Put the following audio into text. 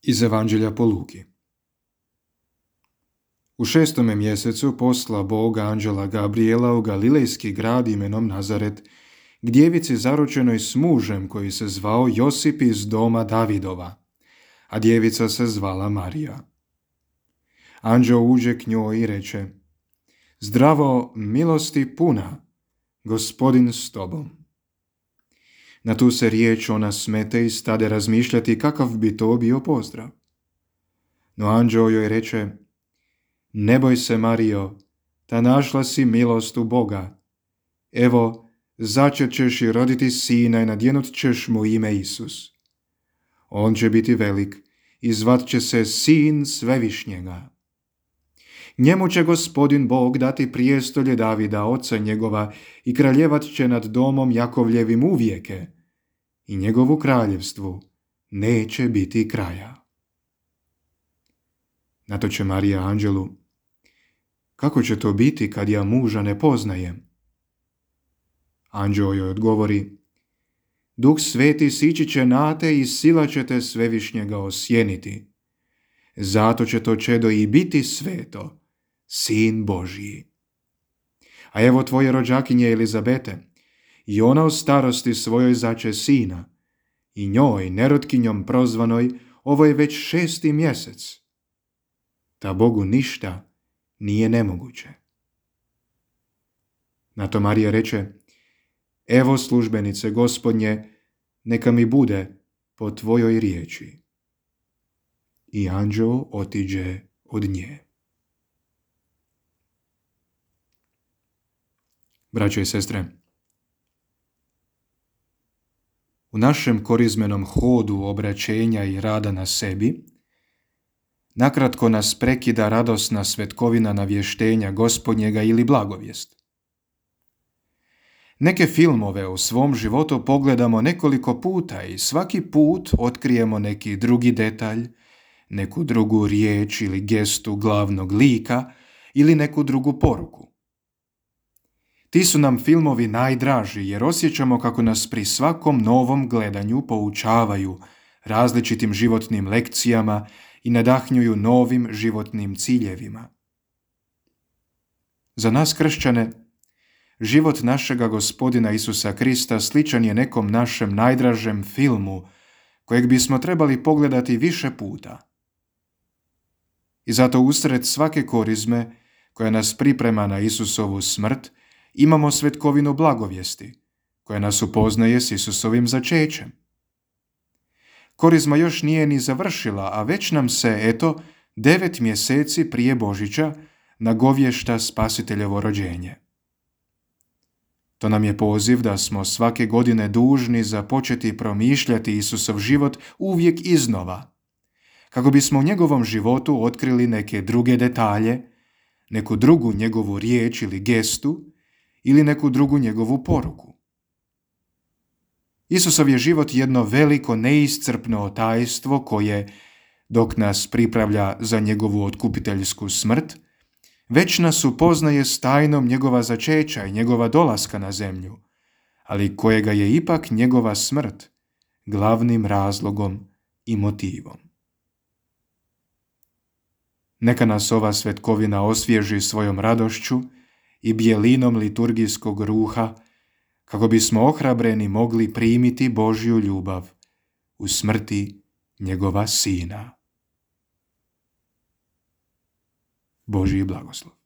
Iz Evanđelja po Luki. U 6. mjesecu posla Bog anđela Gabriela u galilejski grad imenom Nazaret, k djevici zaročenoj s mužem koji se zvao Josip iz doma Davidova, a djevica se zvala Marija. Anđeo uđe k njoj i reče: Zdravo, milosti puna, Gospodin s tobom. Na tu se riječ ona smete i stade razmišljati kakav bi to bio pozdrav. No anđeo joj reče: Ne boj se, Marijo, ta našla si milost u Boga. Evo, začet ćeš i roditi sina i nadjenut ćeš mu ime Isus. On će biti velik i zvat će se Sin Svevišnjega. Njemu će Gospodin Bog dati prijestolje Davida, oca njegova, i kraljevat će nad domom Jakovljevim uvijeke, i njegovu kraljevstvu neće biti kraja. Na to će Marija anđelu: Kako će to biti kad ja muža ne poznajem? Anđeo joj odgovori: Duh Sveti sići će na te i sila će te Svevišnjega osjeniti. Zato će to čedo i biti sveto, Sin Božji. A evo tvoje rođakinje Elizabete, i ona u starosti svojoj zače sina, i njoj, nerotkinjom prozvanoj, ovo je već 6. mjesec. Ta Bogu ništa nije nemoguće. Na to Marija reče: Evo službenice Gospodnje, neka mi bude po tvojoj riječi. I anđeo otiđe od nje. Braćo i sestre, u našem korizmenom hodu obraćenja i rada na sebi, nakratko nas prekida radosna svetkovina navještenja Gospodnjega ili blagovijest. Neke filmove u svom životu pogledamo nekoliko puta i svaki put otkrijemo neki drugi detalj, neku drugu riječ ili gestu glavnog lika ili neku drugu poruku. Ti su nam filmovi najdraži jer osjećamo kako nas pri svakom novom gledanju poučavaju različitim životnim lekcijama i nadahnjuju novim životnim ciljevima. Za nas kršćane, život našega Gospodina Isusa Krista sličan je nekom našem najdražem filmu kojeg bismo trebali pogledati više puta. I zato usred svake korizme koja nas priprema na Isusovu smrt imamo svetkovinu blagovijesti koja nas upoznaje s Isusovim začećem. Korizma još nije ni završila, a već nam se, 9 mjeseci prije Božića nagovješta Spasiteljevo rođenje. To nam je poziv da smo svake godine dužni započeti promišljati Isusov život uvijek iznova, kako bismo u njegovom životu otkrili neke druge detalje, neku drugu njegovu riječ ili gestu ili neku drugu njegovu poruku. Isusov je život jedno veliko neiscrpno tajstvo koje, dok nas pripravlja za njegovu otkupiteljsku smrt, već nas upoznaje s tajnom njegova začeća i njegova dolaska na zemlju, ali kojega je ipak njegova smrt glavnim razlogom i motivom. Neka nas ova svetkovina osvježi svojom radošću i bijelinom liturgijskog ruha, kako bismo ohrabreni mogli primiti Božju ljubav u smrti njegova Sina. Božji blagoslov.